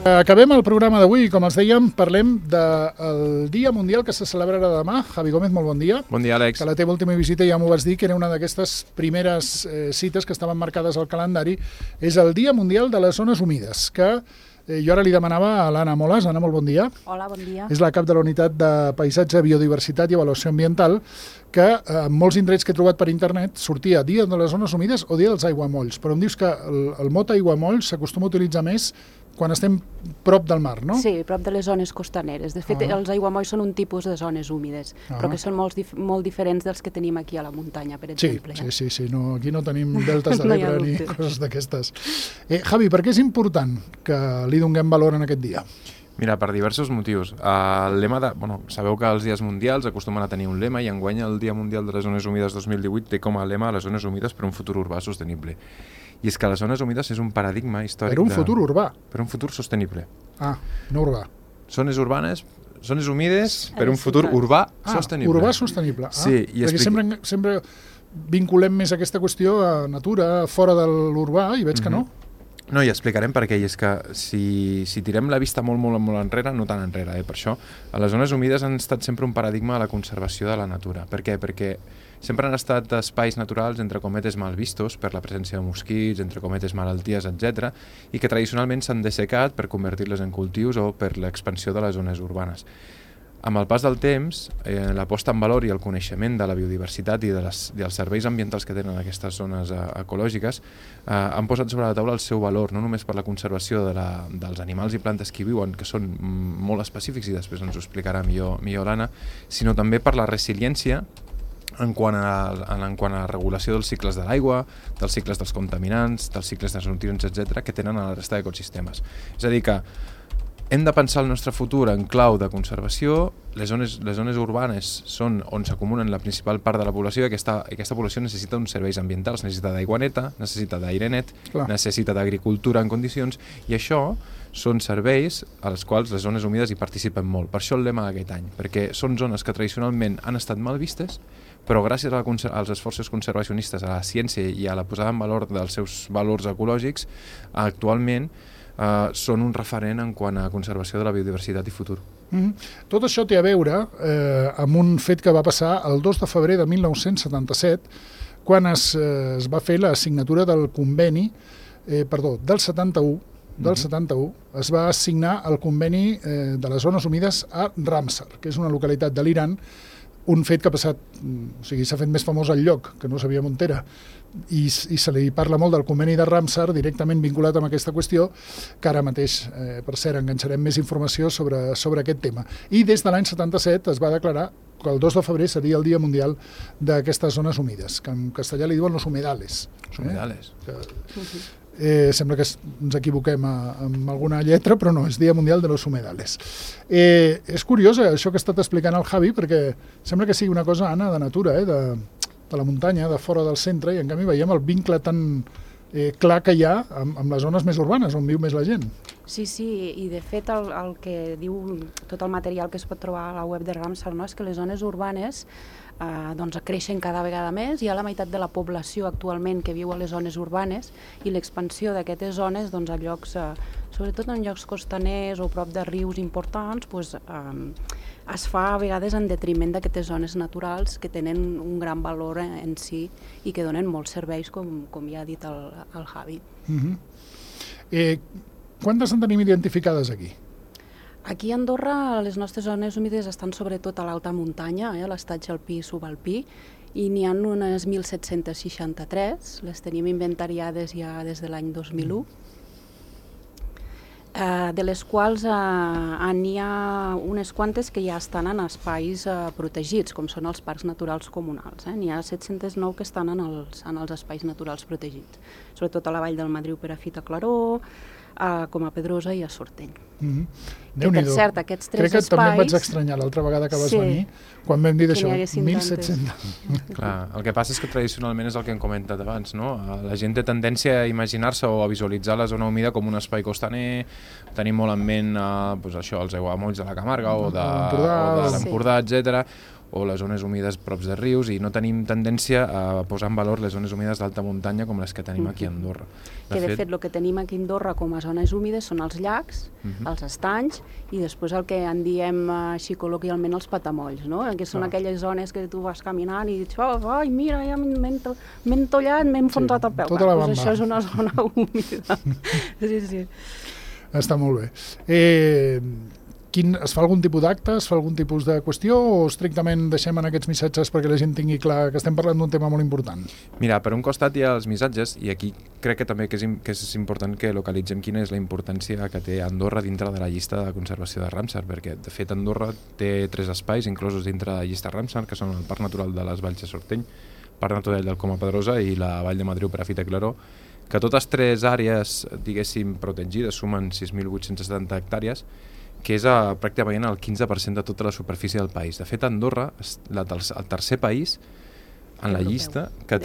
Acabem el programa d'avui i, com els dèiem, parlem del Dia Mundial que se celebrarà demà. Javi Gómez, molt bon dia. Bon dia, Àlex. Que la teva última visita ja m'ho vas dir, que era una d'aquestes primeres cites que estaven marcades al calendari. És el Dia Mundial de les Zones Humides, que jo ara li demanava a l'Anna Moles. Anna, molt bon dia. Hola, bon dia. És la cap de la Unitat de Paisatge, Biodiversitat i Avaluació Ambiental, que en molts indrets que he trobat per internet sortia Dia de les Zones Humides o Dia dels Aiguamolls, però em dius que el mot aiguamolls s'acostuma a utilitzar més quan estem prop del mar, no? Sí, prop de les zones costaneres. De fet, els aiguamolls són un tipus de zones húmides, però que són molt diferents dels que tenim aquí a la muntanya, per exemple. Sí. No, aquí no tenim deltes de l'Ebre ni coses d'aquestes. Javi, per què és important que li donem valor en aquest dia? Mira, per diversos motius. El lema sabeu que els dies mundials acostumen a tenir un lema i enguany el Dia Mundial de les Zones Humides 2018 té com a lema les zones humides per un futur urbà sostenible. I és que les zones humides és un paradigma històric... Per un futur urbà? Per un futur sostenible. No urbà. Zones urbanes, zones humides per un futur urbà sostenible. Urbà sostenible. Sí, perquè sempre vinculem més aquesta qüestió a natura, fora de l'urbà, i veig que no. No, i explicarem per què, i és que si tirem la vista molt enrere, no tan enrere, per això, les zones humides han estat sempre un paradigma de la conservació de la natura. Per què? Perquè sempre han estat espais naturals, entre cometes, mal vistos per la presència de mosquits, entre cometes, malalties, etc., i que tradicionalment s'han dessecat per convertir-les en cultius o per l'expansió de les zones urbanes. Amb el pas del temps, la posta en valor i el coneixement de la biodiversitat i dels serveis ambientals que tenen aquestes zones ecològiques han posat sobre la taula el seu valor, no només per la conservació dels animals i plantes que hi viuen, que són molt específics i després ens ho explicarà millor l'Anna, sinó també per la resiliència en quant a la regulació dels cicles de l'aigua, dels cicles dels contaminants, dels cicles dels nutrients, etc., que tenen a la resta d'ecosistemes. És a dir que hem de pensar el nostre futur en clau de conservació. Les zones urbanes són on s'acumulen la principal part de la població i aquesta població necessita uns serveis ambientals, necessita d'aigua neta, necessita d'aire net, necessita d'agricultura en condicions, i això són serveis als quals les zones humides hi participen molt. Per això el lema d'aquest any, perquè són zones que tradicionalment han estat mal vistes, però gràcies als esforços conservacionistes, a la ciència i a la posada en valor dels seus valors ecològics, actualment són un referent en quant a conservació de la biodiversitat i futur. Tot això té a veure amb un fet que va passar el 2 de febrer de 1977, quan es va fer la signatura del conveni, del 71, es va signar el conveni de les zones humides a Ramsar, que és una localitat de l'Iran, un fet que ha passat, s'ha fet més famós al lloc, que no sabíem on era, i se li parla molt del conveni de Ramsar, directament vinculat amb aquesta qüestió, que ara mateix, per cert, enganxarem més informació sobre aquest tema. I des de l'any 77 es va declarar que el 2 de febrer seria el Dia Mundial d'aquestes zones humides, que en castellà li diuen los humedales. Humedales. Sembla que ens equivoquem amb alguna lletra, però no, és Dia Mundial de los Humedales. És curiós això que ha estat explicant el Javi, perquè sembla que sigui una cosa, Anna, de natura, de la muntanya, de fora del centre, i en canvi veiem el vincle tan clar que hi ha amb les zones més urbanes, on viu més la gent. Sí, i de fet el que diu tot el material que es pot trobar a la web de Ramsar, és que les zones urbanes creixen cada vegada més. Hi ha la meitat de la població actualment que viu a les zones urbanes i l'expansió d'aquestes zones a llocs, sobretot en llocs costaners o prop de rius importants, es fa a vegades en detriment d'aquestes zones naturals que tenen un gran valor en si i que donen molts serveis, com ja ha dit el Javi. Quantes en tenim identificades aquí? Aquí a Andorra les nostres zones humides estan sobretot a l'alta muntanya, a l'estatge alpí i subalpí, i n'hi ha unes 1.763, les tenim inventariades ja des de l'any 2001, de les quals n'hi ha unes quantes que ja estan en espais protegits, com són els parcs naturals comunals. N'hi ha 709 que estan en els espais naturals protegits, sobretot a la Vall del Madriu per a Fita Claró, com a Pedrosa i a Sorteny. Que, per cert, aquests tres espais... Crec que també em vaig estranyar l'altra vegada que vas venir, quan vam dir d'això, 1.700. Clar, el que passa és que tradicionalment és el que hem comentat abans, no? La gent té tendència a imaginar-se o a visualitzar la zona humida com un espai costaner, tenim molt en ment els aiguamolls de la Camarga o de l'Empordà, etc. o les zones humides props de rius, i no tenim tendència a posar en valor les zones humides d'alta muntanya com les que tenim aquí a Andorra. De fet, el que tenim aquí a Andorra com a zones humides són els llacs, els estanys, i després el que en diem així col·loquialment els patamolls, no? Que són aquelles zones que tu vas caminant i dius, ai, mira, ja m'he entollat, m'he enfonsat el peu. Doncs això és una zona humida. Sí. Està molt bé. Es fa algun tipus d'acte, es fa algun tipus de qüestió, o estrictament deixem en aquests missatges perquè la gent tingui clar que estem parlant d'un tema molt important? Mira, per un costat hi ha els missatges, i aquí crec que també que és important que localitzem quina és la importància que té Andorra dintre de la llista de conservació de Ramsar, perquè de fet Andorra té 3 espais inclosos dintre de la llista Ramsar, que són el Parc Natural de les Valls de Sorteny, Parc Natural del Coma Pedrosa i la Vall de Madriu Perafita i Claró, que totes 3 àrees, diguéssim, protegides sumen 6.870 hectàrees, que és pràcticament el 15% de tota la superfície del país. De fet, Andorra és el tercer país en la llista que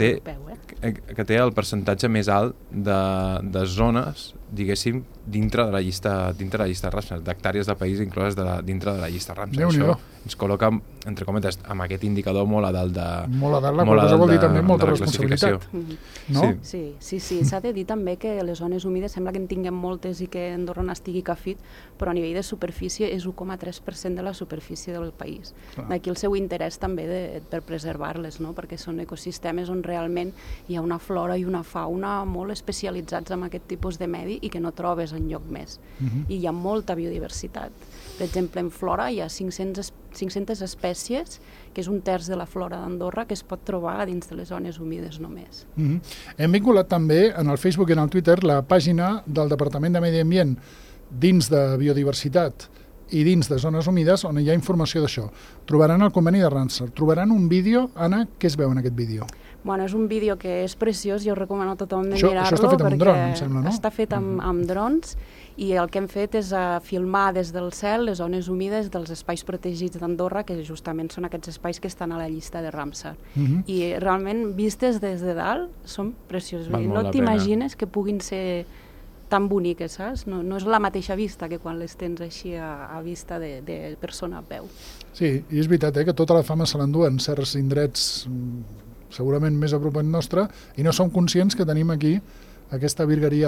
té el percentatge més alt de zones, diguéssim, dintre de la llista Ramsar, d'hectàrees del país incloses dintre de la llista Ramsar. Això ens col·loca, entre cometes, amb aquest indicador molt a dalt de... Molt a dalt, la cosa vol dir també molta responsabilitat. No? Sí. S'ha de dir també que les zones humides sembla que en tinguem moltes i que Andorra n'estigui cafit, però a nivell de superfície és 1,3% de la superfície del país. D'aquí el seu interès també per preservar-les, no? Perquè són ecosistemes on realment hi ha una flora i una fauna molt especialitzats en aquest tipus de medi i que no trobes enlloc més. I hi ha molta biodiversitat. Per exemple, en flora hi ha 500 espècies, que és 1/3 de la flora d'Andorra, que es pot trobar dins de les zones humides només. Hem vinculat també en el Facebook i en el Twitter la pàgina del Departament de Medi Ambient dins de biodiversitat i dins de zones humides, on hi ha informació d'això. Trobaran el conveni de Ramsar, trobaran un vídeo. Anna, què es veu en aquest vídeo? Bueno, és un vídeo que és preciós, jo recomano a tothom de mirar-lo. Això està fet amb un dron, em sembla, no? Està fet amb drons, i el que hem fet és filmar des del cel les zones humides dels espais protegits d'Andorra, que justament són aquests espais que estan a la llista de Ramsar. I realment, vistes des de dalt, són precioses. No t'imagines que puguin ser tan boniques, saps? No és la mateixa vista que quan les tens així a vista de persona a peu. Sí, i és veritat que tota la fama se l'enduen certs indrets segurament més a prop nostre, i no som conscients que tenim aquí aquesta virgueria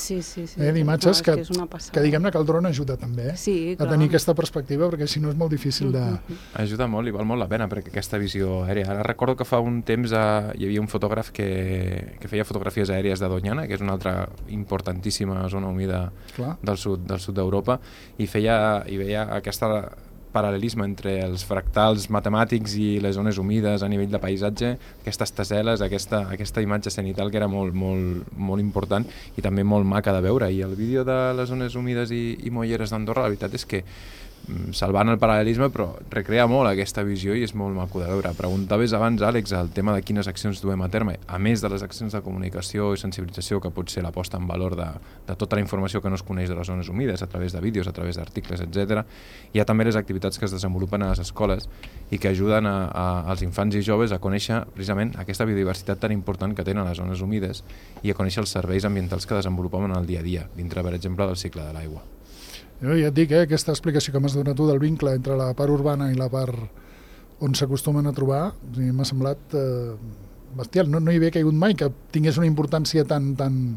d'imatges que diguem-ne que el dron ajuda també a tenir aquesta perspectiva, perquè si no és molt difícil de... Ajuda molt i val molt la pena, perquè aquesta visió aèria. Ara recordo que fa un temps hi havia un fotògraf que feia fotografies aèries de Doñana, que és una altra importantíssima zona humida del sud d'Europa, i veia aquesta paral·lelisme entre els fractals matemàtics i les zones humides a nivell de paisatge, aquestes taseles, aquesta imatge cenital que era molt, molt, molt important i també molt maca de veure. I el vídeo de les zones humides i molleres d'Andorra, la veritat és que salvant el paral·lelisme, però recrea molt aquesta visió i és molt maco de veure. Preguntaves abans, Àlex, el tema de quines accions duem a terme, a més de les accions de comunicació i sensibilització, que pot ser la posta en valor de tota la informació que no es coneix de les zones humides, a través de vídeos, a través d'articles, etc. Hi ha també les activitats que es desenvolupen a les escoles i que ajuden als infants i joves a conèixer precisament aquesta biodiversitat tan important que tenen les zones humides i a conèixer els serveis ambientals que desenvolupem en el dia a dia, dintre, per exemple, del cicle de l'aigua. Jo ja et dic, aquesta explicació que m'has donat tu del vincle entre la part urbana i la part on s'acostumen a trobar, m'ha semblat bestial. No hi havia caigut mai que tingués una importància tan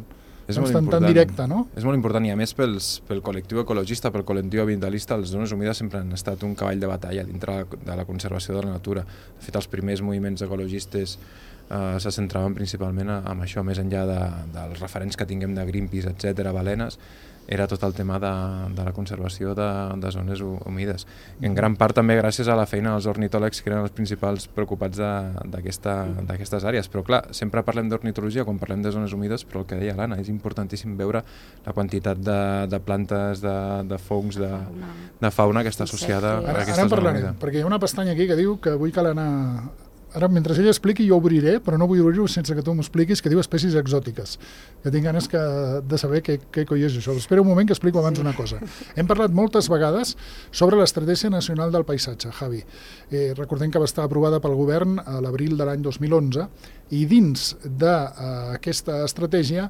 directa, no? És molt important, i a més pel col·lectiu ecologista, pel col·lectiu ambientalista, les zones humides sempre han estat un cavall de batalla dintre de la conservació de la natura. De fet, els primers moviments ecologistes se centraven principalment en això, més enllà dels referents que tinguem de Greenpeace, etc., balenes, era tot el tema de la conservació de zones humides. I en gran part també gràcies a la feina dels ornitòlegs, que eren els principals preocupats d'aquestes àrees. Però clar, sempre parlem d'ornitologia quan parlem de zones humides, però el que deia l'Anna, és importantíssim veure la quantitat de plantes, de fongs, de fauna que està associada a aquesta zona humida. Perquè hi ha una pestanya aquí que diu que avui cal anar... Ara, mentre ella expliqui, jo obriré, però no vull obrir-ho sense que tu m'expliquis, que diu espècies exòtiques. Que tinc ganes de saber què coi és això. Espera un moment que explico abans una cosa. Hem parlat moltes vegades sobre l'Estratègia Nacional del Paisatge, Javi. Recordem que va estar aprovada pel govern a l'abril de l'any 2011 i dins d'aquesta estratègia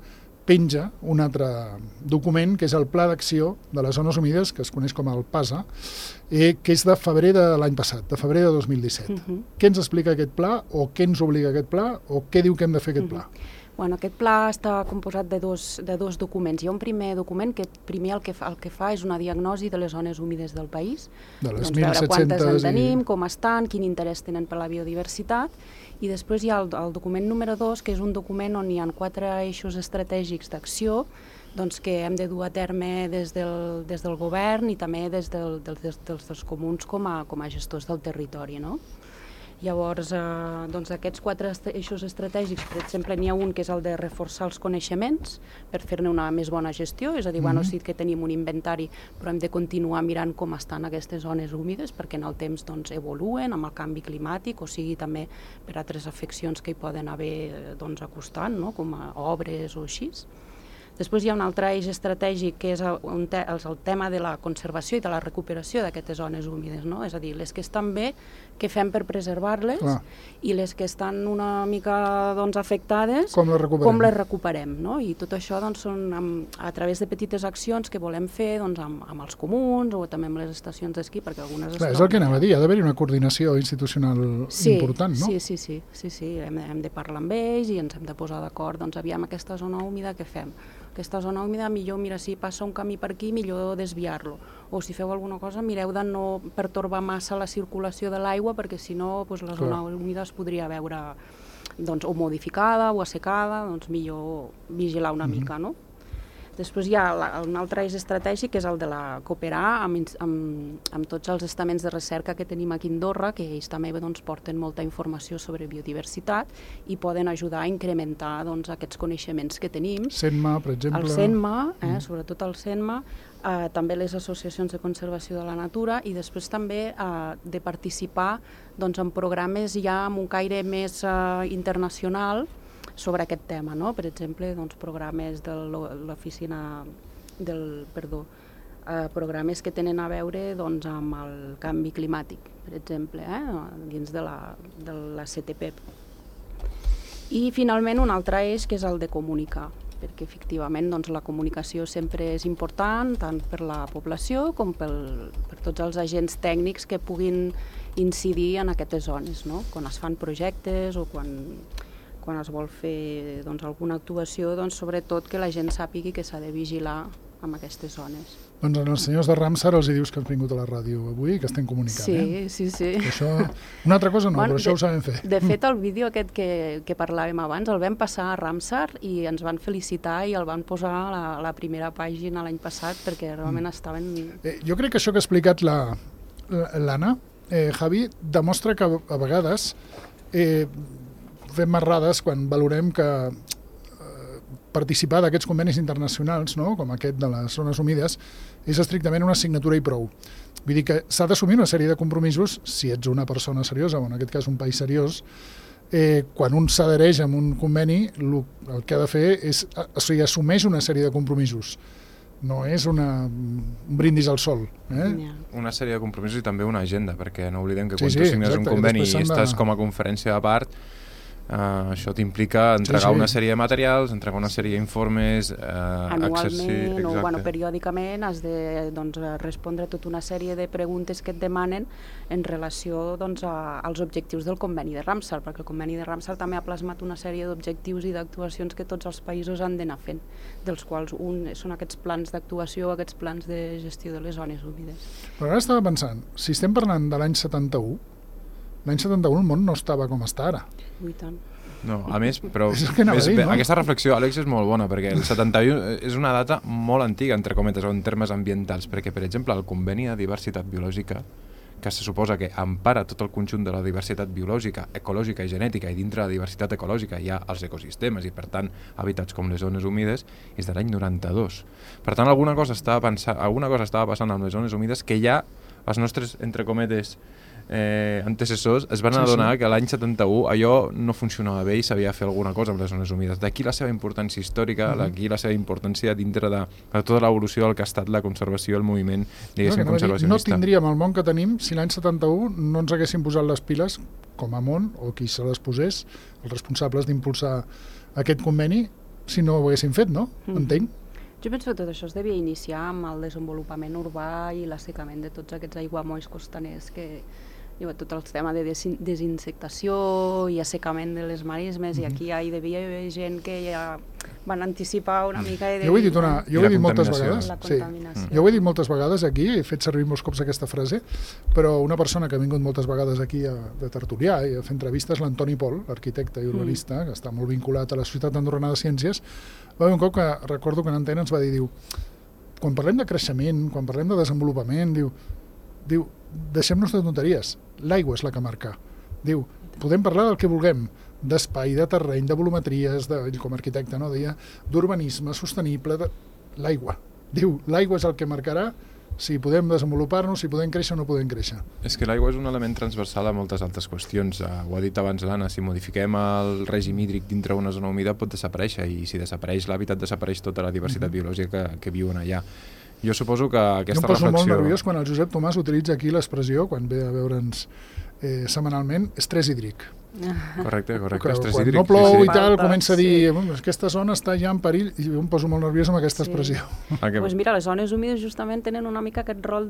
penja un altre document, que és el Pla d'Acció de les Zones Humides, que es coneix com el PASA, que és de febrer de l'any passat, de febrer de 2017. Què ens explica aquest pla, o què ens obliga aquest pla, o què diu que hem de fer aquest pla? Bueno, aquest pla està composat de dos documents. Hi ha un primer document que primer el que fa és una diagnosi de les zones húmides del país. De les veure quantes en tenim, com estan, quin interès tenen per la biodiversitat. I després hi ha el document número 2, que és un document on hi ha 4 eixos estratègics d'acció que hem de dur a terme des del govern i també des dels comuns com a gestors del territori, no? Llavors, aquests 4 eixos estratègics, per exemple, n'hi ha un que és el de reforçar els coneixements per fer-ne una més bona gestió, és a dir, sí que tenim un inventari, però hem de continuar mirant com estan aquestes zones húmides perquè en el temps evoluen amb el canvi climàtic, o sigui també per altres afeccions que hi poden haver acostant, no? Com a obres o així. Després hi ha un altre eix estratègic que és el tema de la conservació i de la recuperació d'aquestes zones húmides, no? És a dir, les que estan bé, què fem per preservar-les, i les que estan una mica afectades, com les recuperem, no? I tot això són a través de petites accions que volem fer amb els comuns o també amb les estacions d'esquí, perquè algunes... Clar, és el que anava a dir, ha d'haver-hi una coordinació institucional important, no? Sí, hem de parlar amb ells i ens hem de posar d'acord, aviam aquesta zona húmida què fem? Aquesta zona húmida, millor, mira, si passa un camí per aquí, millor desviar-lo. O si feu alguna cosa, mireu de no pertorbar massa la circulació de l'aigua, perquè si no, la zona húmida es podria veure o modificada o assecada, millor vigilar una mica, no? Després hi ha un altre eix estratègic, que és el de cooperar amb tots els estaments de recerca que tenim aquí a Andorra, que ells també porten molta informació sobre biodiversitat i poden ajudar a incrementar aquests coneixements que tenim. CENMA, per exemple. El CENMA, sobretot el CENMA, també les associacions de conservació de la natura, i després també de participar en programes ja amb un caire més internacional sobre aquest tema, no? Per exemple, programes de l'oficina programes que tenen a veure amb el canvi climàtic, per exemple, dins de la CTP. I finalment un altre eix, que és el de comunicar, perquè efectivament la comunicació sempre és important, tant per la població com per tots els agents tècnics que puguin incidir en aquestes zones, no? Quan es fan projectes o quan es vol fer alguna actuació, sobretot que la gent sàpigui que s'ha de vigilar amb aquestes zones. Doncs als senyors de Ramsar els dius que han vingut a la ràdio avui i que estem comunicant. Sí. Això, una altra cosa no, però això ho sabem fer. De fet, el vídeo aquest que parlàvem abans el vam passar a Ramsar i ens van felicitar i el van posar a la primera pàgina l'any passat perquè realment estaven... Jo crec que això que ha explicat l'Anna, Javi, demostra que a vegades fem marrades quan valorem que participar d'aquests convenis internacionals, no? Com aquest de les zones humides, és estrictament una assignatura i prou. Vull dir que s'ha d'assumir una sèrie de compromisos, si ets una persona seriosa, o en aquest cas un país seriós, quan un s'adhereix a un conveni, el que ha de fer és, assumeix una sèrie de compromisos. No és un brindis al sol. Una sèrie de compromisos i també una agenda, perquè no oblidem que quan tu signes un conveni i estàs com a conferència a part, això t'implica entregar una sèrie de materials, entregar una sèrie d'informes, anualment o periòdicament has de respondre tota una sèrie de preguntes que et demanen en relació als objectius del conveni de Ramsar, perquè el conveni de Ramsar també ha plasmat una sèrie d'objectius i d'actuacions que tots els països han d'anar fent, dels quals un són aquests plans d'actuació, aquests plans de gestió de les zones húmides. Però ara estava pensant, si estem parlant de l'any 71, l'any 71 el món no estava com està ara. Ui, tant. No, a més, però aquesta reflexió, Àlex, és molt bona, perquè el 71 és una data molt antiga, entre cometes, en termes ambientals, perquè, per exemple, el conveni de diversitat biològica, que se suposa que empara tot el conjunt de la diversitat biològica, ecològica i genètica, i dintre de la diversitat ecològica hi ha els ecosistemes i, per tant, hàbitats com les zones humides, és de l'any 92. Per tant, alguna cosa estava passant amb les zones humides que ja els nostres, entre cometes, antecessors es van adonar que l'any 71 allò no funcionava bé i s'havia de fer alguna cosa amb les zones humides. D'aquí la seva importància històrica, d'aquí la seva importància dintre de tota l'evolució del que ha estat la conservació, el moviment, diguéssim, conservacionista. No tindríem el món que tenim si l'any 71 no ens haguéssim posat les piles com a món, o qui se les posés, els responsables d'impulsar aquest conveni, si no ho haguessin fet, no? Entenc. Jo penso que tot això es devia iniciar amb el desenvolupament urbà i l'assecament de tots aquests aiguamolls costaners que tot el tema de desinsectació i assecament de les marismes, i aquí hi devia haver gent que ja van anticipar una mica... Jo ho he dit moltes vegades. La contaminació. Jo ho he dit moltes vegades aquí, he fet servir molts cops aquesta frase, però una persona que ha vingut moltes vegades aquí de tertulià i a fer entrevistes, l'Antoni Pol, l'arquitecte i urbanista, que està molt vinculat a la Societat Andorrana de Ciències, va haver un cop que recordo que en antena ens va dir, quan parlem de creixement, quan parlem de desenvolupament, diu, deixem-nos de tonteries, l'aigua és la que marca. Diu, podem parlar del que vulguem, d'espai, de terreny, de volumetries, ell com a arquitecte, no, deia, d'urbanisme sostenible, l'aigua. Diu, l'aigua és el que marcarà si podem desenvolupar-nos, si podem créixer o no podem créixer. És que l'aigua és un element transversal a moltes altres qüestions. Ho ha dit abans l'Anna, si modifiquem el règim hídric dintre una zona humida pot desaparèixer, i si desapareix l'hàbitat desapareix tota la diversitat biològica que viuen allà. Jo suposo que aquesta reflexió... Jo em poso molt nerviós quan el Josep Tomàs utilitza aquí l'expressió, quan ve a veure'ns setmanalment, estrès hídric. Correcte, estrès hídric. Quan no plou i tal, comença a dir aquesta zona està ja en perill, i jo em poso molt nerviós amb aquesta expressió. Doncs mira, les zones humides justament tenen una mica aquest rol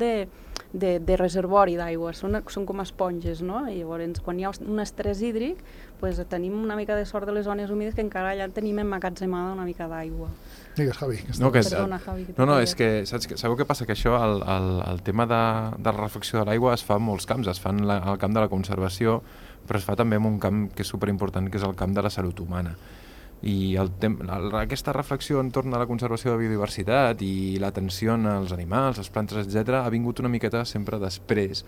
de reservori d'aigua, són com esponges, no? I llavors, quan hi ha un estrès hídric, tenim una mica de sort de les zones humides que encara allà tenim emmagatzemada una mica d'aigua. Digues, Javi. Perdona, Javi. No, és que sabeu què passa? Que això, el tema de la reflexió de l'aigua es fa en molts camps, es fa al camp de la conservació, però es fa també en un camp que és superimportant, que és el camp de la salut humana. I aquesta reflexió entorn a la conservació de biodiversitat i l'atenció als animals, les plantes, etc., ha vingut una miqueta sempre després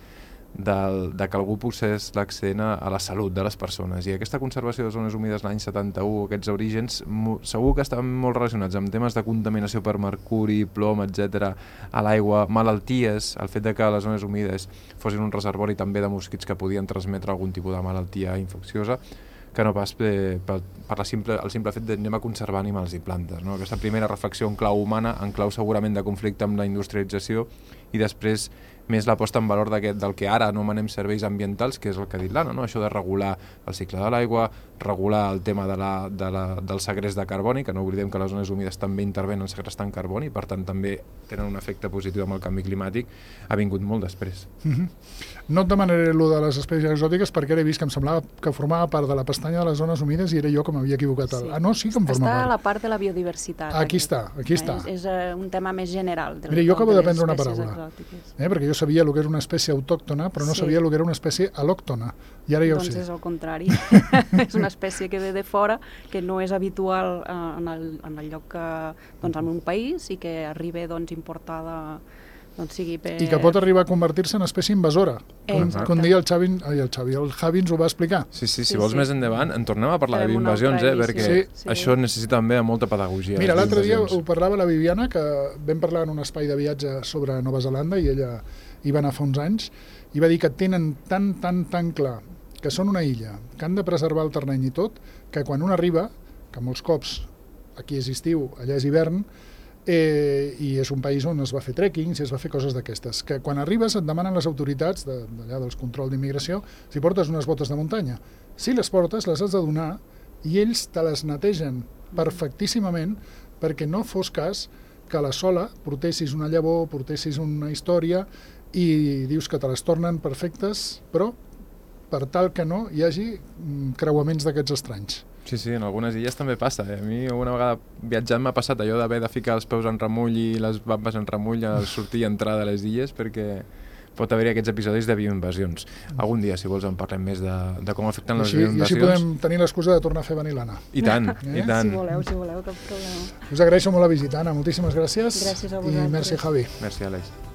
de que algú posés l'accent a la salut de les persones. I aquesta conservació de zones humides l'any 71, aquests orígens, segur que estaven molt relacionats amb temes de contaminació per mercuri, plom, etc., a l'aigua, malalties, el fet de que les zones humides fossin un reservori també de mosquits que podien transmetre algun tipus de malaltia infecciosa, que no pas per el simple fet d'anem a conservar animals i plantes. No? Aquesta primera reflexió en clau humana, en clau segurament de conflicte amb la industrialització, i després més la posta en valor del que ara anomenem serveis ambientals, que és el que ha dit l'Anna, no? Això de regular el cicle de l'aigua, regular el tema del segrest de carboni, que no oblidem que les zones humides també intervenen segrestant carboni, per tant també tenen un efecte positiu amb el canvi climàtic, ha vingut molt després. No et demanaré allò de les espècies exòtiques perquè ara he vist que em semblava que formava part de la pestanya de les zones humides i era jo que m'havia equivocat. Sí. No, sí que em forma part. Està a la part de la biodiversitat. Aquí està. És un tema més general. Mira, jo acabo d'aprendre una paraula, perquè jo sabia el que era una espècie autòctona, però no sabia el que era una espècie al·lòctona, i ara ja ho sé. Doncs és el contrari. És una espècie que ve de fora, que no és habitual en el lloc en un país, i que arriba importada, sigui per... I que pot arribar a convertir-se en espècie invasora. Com deia el Javi ens ho va explicar. Sí, si vols més endavant, en tornem a parlar de bioinvasions, perquè això necessita també molta pedagogia. Mira, l'altre dia ho parlava la Viviana, que vam parlar en un espai de viatge sobre Nova Zelanda, i ella hi va anar fa uns anys, i va dir que tenen tan clar que són una illa, que han de preservar el terreny i tot, que quan un arriba, que molts cops aquí és estiu, allà és hivern, i és un país on es va fer trekking, es va fer coses d'aquestes, que quan arribes et demanen les autoritats d'allà dels control d'immigració si portes unes botes de muntanya. Si les portes, les has de donar, i ells te les netegen perfectíssimament perquè no fos cas que a la sola portessis una llavor, portessis una història i dius que te les tornen perfectes, però per tal que no hi hagi creuaments d'aquests estranys. Sí, en algunes illes també passa. A mi una vegada viatjant m'ha passat allò d'haver de ficar els peus en remull i les bambes en remull al sortir i entrar de les illes, perquè pot haver-hi aquests episodis de bioinvasions. Algun dia, si vols, en parlem més de com afecten les bioinvasions. I així podem tenir l'excusa de tornar a fer venir l'Anna. I tant, i tant. Si voleu, cap problema. Us agraeixo molt la visita, Anna. Moltíssimes gràcies. Gràcies a vosaltres. I merci, Javi. Merci, Àlex.